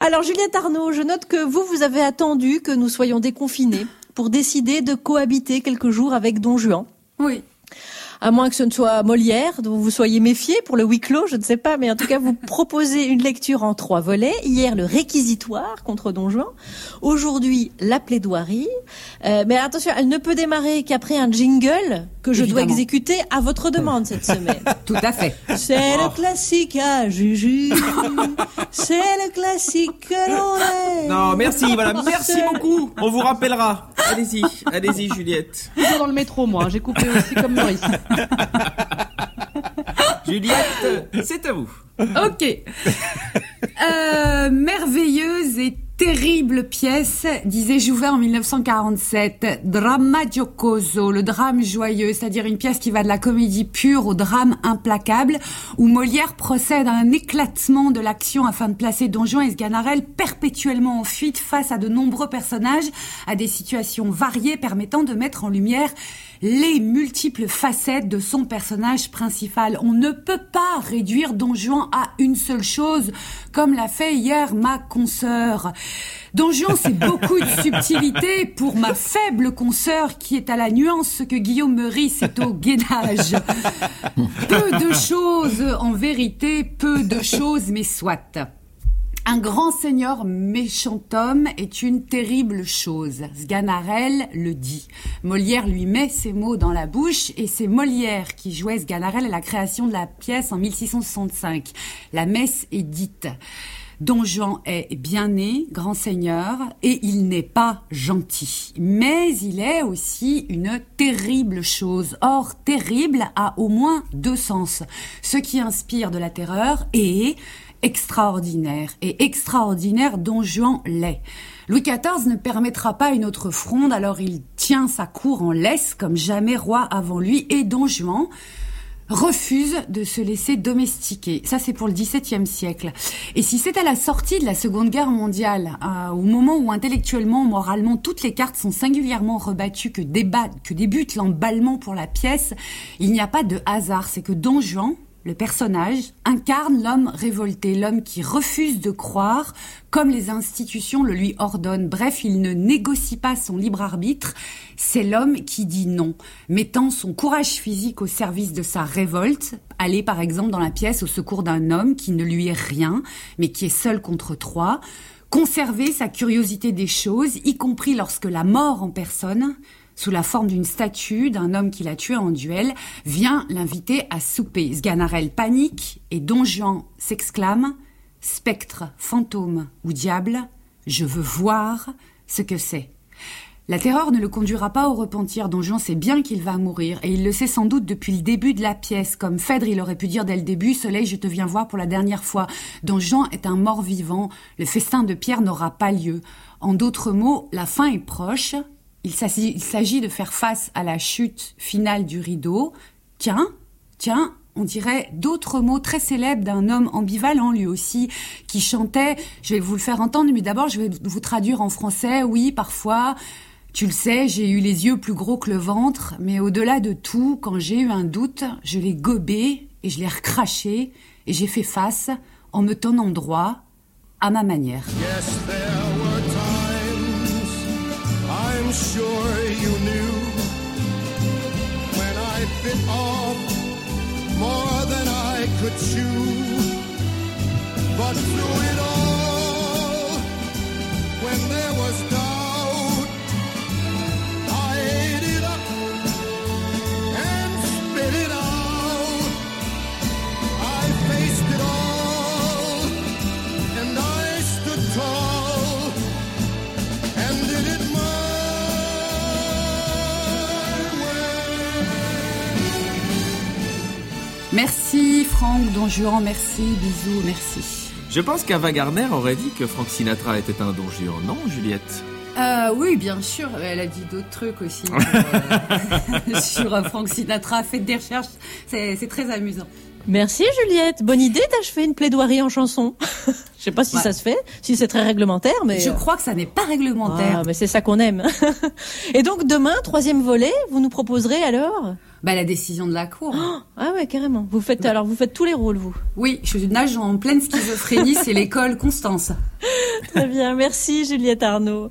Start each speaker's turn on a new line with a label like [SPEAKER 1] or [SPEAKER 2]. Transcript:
[SPEAKER 1] Alors Juliette Arnaud, je note que vous avez attendu que nous soyons déconfinés pour décider de cohabiter quelques jours avec Don Juan.
[SPEAKER 2] Oui.
[SPEAKER 1] À moins que ce ne soit Molière, dont vous soyez méfié pour le huis clos, je ne sais pas, mais en tout cas, vous proposez une lecture en 3 volets. Hier, le réquisitoire contre Don Juan. Aujourd'hui, la plaidoirie. Mais attention, elle ne peut démarrer qu'après un jingle que je dois exécuter à votre demande cette semaine.
[SPEAKER 2] Tout à fait.
[SPEAKER 1] C'est le classique à Juju. C'est le classique que l'on est.
[SPEAKER 3] Non, merci, voilà, merci beaucoup. On vous rappellera. Allez-y, Juliette.
[SPEAKER 4] Toujours dans le métro, moi. J'ai coupé aussi comme Maurice.
[SPEAKER 3] Juliette, c'est à vous.
[SPEAKER 2] Ok. Merveilleuse et terrible pièce, disait Jouvet en 1947. Dramma giocoso, le drame joyeux, c'est-à-dire une pièce qui va de la comédie pure au drame implacable, où Molière procède à un éclatement de l'action afin de placer Don Juan et Sganarelle perpétuellement en fuite face à de nombreux personnages, à des situations variées permettant de mettre en lumière les multiples facettes de son personnage principal. On ne peut pas réduire Don Juan à une seule chose, comme l'a fait hier ma consoeur. Don Juan, c'est beaucoup de subtilité pour ma faible consoeur qui est à la nuance ce que Guillaume Meurice est au gainage. Peu de choses, en vérité, peu de choses, mais soit. Un grand seigneur méchant homme est une terrible chose. Sganarelle le dit. Molière lui met ces mots dans la bouche et c'est Molière qui jouait Sganarelle à la création de la pièce en 1665. La messe est dite. Don Juan est bien né, grand seigneur, et il n'est pas gentil. Mais il est aussi une terrible chose. Or, terrible a au moins 2 sens. Ce qui inspire de la terreur et extraordinaire. Et extraordinaire, Don Juan l'est. Louis XIV ne permettra pas une autre fronde, alors il tient sa cour en laisse comme jamais roi avant lui, et Don Juan refuse de se laisser domestiquer. Ça, c'est pour le XVIIe siècle. Et si c'est à la sortie de la Seconde Guerre mondiale, au moment où intellectuellement, moralement, toutes les cartes sont singulièrement rebattues, que débute l'emballement pour la pièce, il n'y a pas de hasard. C'est que Don Juan, le personnage, incarne l'homme révolté, l'homme qui refuse de croire comme les institutions le lui ordonnent. Bref, il ne négocie pas son libre arbitre, c'est l'homme qui dit non, mettant son courage physique au service de sa révolte, aller par exemple dans la pièce au secours d'un homme qui ne lui est rien, mais qui est seul contre 3, conserver sa curiosité des choses, y compris lorsque la mort en personne, sous la forme d'une statue d'un homme qu'il a tué en duel, vient l'inviter à souper. Sganarelle panique et Don Juan s'exclame « Spectre, fantôme ou diable, je veux voir ce que c'est ». La terreur ne le conduira pas au repentir. Don Juan sait bien qu'il va mourir et il le sait sans doute depuis le début de la pièce. Comme Phèdre, il aurait pu dire dès le début « Soleil, je te viens voir pour la dernière fois ». Don Juan est un mort-vivant. Le festin de Pierre n'aura pas lieu. En d'autres mots, la fin est proche. Il s'agit de faire face à la chute finale du rideau. Tiens, on dirait d'autres mots très célèbres d'un homme ambivalent lui aussi, qui chantait, je vais vous le faire entendre, mais d'abord je vais vous traduire en français. Oui, parfois, tu le sais, j'ai eu les yeux plus gros que le ventre, mais au-delà de tout, quand j'ai eu un doute, je l'ai gobé et je l'ai recraché et j'ai fait face en me tenant droit à ma manière.
[SPEAKER 5] Yes, there were times I'm sure you knew when I bit off more than I could chew, but through it all, when there was doubt, I ate it up and spit it out. I faced it all and I stood tall and did it my way.
[SPEAKER 2] Merci Franck, Don Juan, merci, bisous, merci.
[SPEAKER 3] Je pense qu'Ava Gardner aurait dit que Frank Sinatra était un Don Juan, non, Juliette?
[SPEAKER 2] Oui, bien sûr. Elle a dit d'autres trucs aussi sur Frank Sinatra. Faites des recherches, c'est très amusant.
[SPEAKER 1] Merci Juliette, bonne idée d'achever une plaidoirie en chanson. Je sais pas si ça se fait, si c'est très réglementaire, mais...
[SPEAKER 2] Je crois que ça n'est pas réglementaire.
[SPEAKER 1] Ah, mais c'est ça qu'on aime. Et donc demain, 3e volet, vous nous proposerez alors ?
[SPEAKER 2] La décision de la cour.
[SPEAKER 1] Ah ouais, carrément. Vous faites tous les rôles, vous.
[SPEAKER 2] Oui, je nage en pleine schizophrénie, c'est l'école Constance.
[SPEAKER 1] Très bien, merci Juliette Arnaud.